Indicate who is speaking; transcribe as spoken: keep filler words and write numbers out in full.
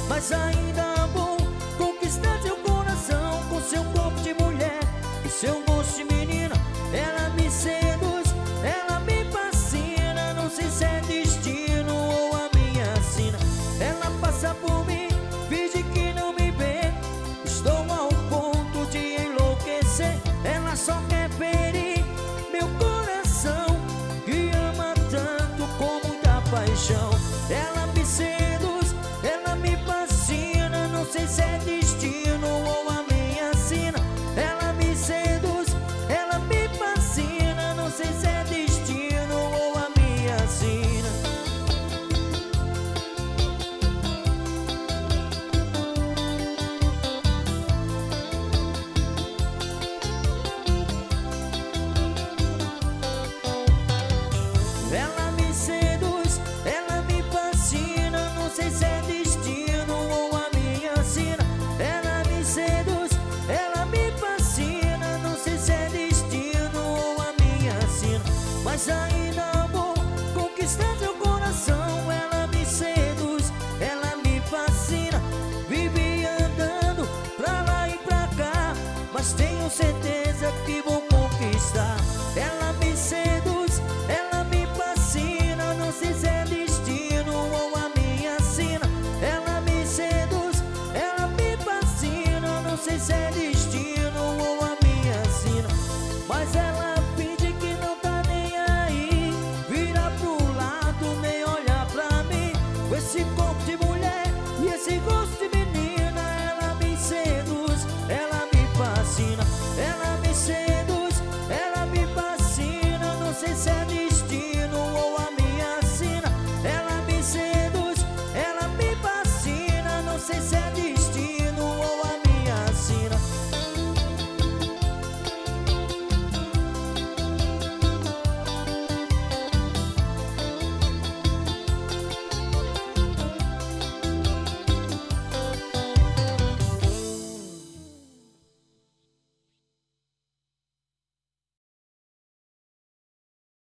Speaker 1: mas ainda vou conquistar seu coração com seu corpo de mulher e seu gosto de menina. Ela me seduz, ela me fascina, não sei se é destino ou a minha sina. Ela passa por mim, finge que não me vê, estou ao ponto de enlouquecer. Ela só quer ferir meu coração, que ama tanto com muita paixão. Ela me seduz, ela me fascina, não sei se é destino ou a minha sina. Ela me seduz, ela me fascina, não sei se é destino ou a minha sina. Ela me seduz, ela me fascina, não sei se é destino ou a minha sina. Ela me seduz, ela me fascina, não sei se é destino ou a minha sina, mas ainda vou conquistar seu coração. Ela me seduz, ela me fascina, vive andando pra lá e pra cá, mas tenho certeza que vou conquistar. Ela me seduz, ela me fascina, não sei se é destino ou a minha sina. Ela me seduz, ela me fascina, não sei se é destino